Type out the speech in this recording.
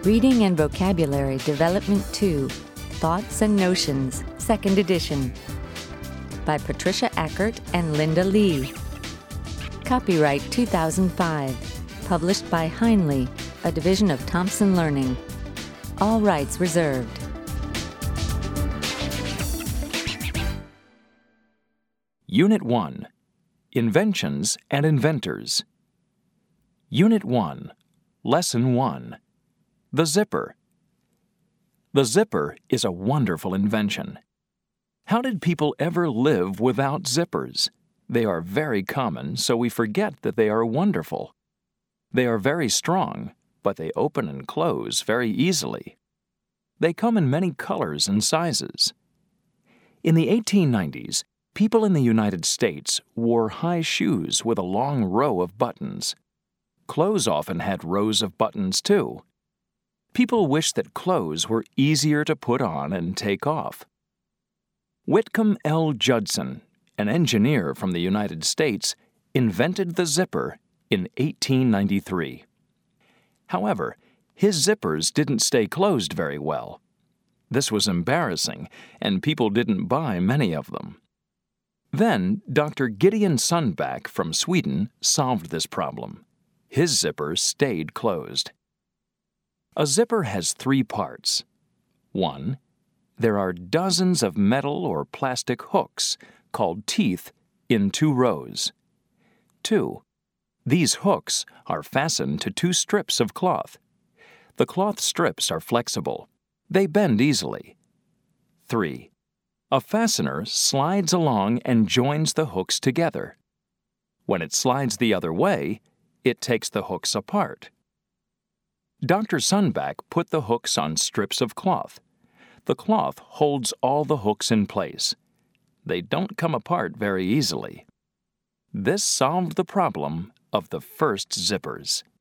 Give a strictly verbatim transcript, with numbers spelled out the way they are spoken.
Reading and Vocabulary Development two, Thoughts and Notions, second edition. By Patricia Eckert and Linda Lee. Copyright two thousand five. Published by Heinle, a division of Thomson Learning. All rights reserved. Unit one. Inventions and Inventors. Unit one. Lesson one. The zipper. The zipper is a wonderful invention. How did people ever live without zippers? They are very common, so we forget that they are wonderful. They are very strong, but they open and close very easily. They come in many colors and sizes. In the eighteen nineties, people in the United States wore high shoes with a long row of buttons. Clothes often had rows of buttons, too. People wished that clothes were easier to put on and take off. Whitcomb L. Judson, an engineer from the United States, invented the zipper in eighteen ninety-three. However, his zippers didn't stay closed very well. This was embarrassing, and people didn't buy many of them. Then, Doctor Gideon Sundback from Sweden solved this problem. His zipper stayed closed. A zipper has three parts. One, there are dozens of metal or plastic hooks, called teeth, in two rows. Two, these hooks are fastened to two strips of cloth. The cloth strips are flexible. They bend easily. Three, a fastener slides along and joins the hooks together. When it slides the other way, it takes the hooks apart. Doctor Sundback put the hooks on strips of cloth. The cloth holds all the hooks in place. They don't come apart very easily. This solved the problem of the first zippers.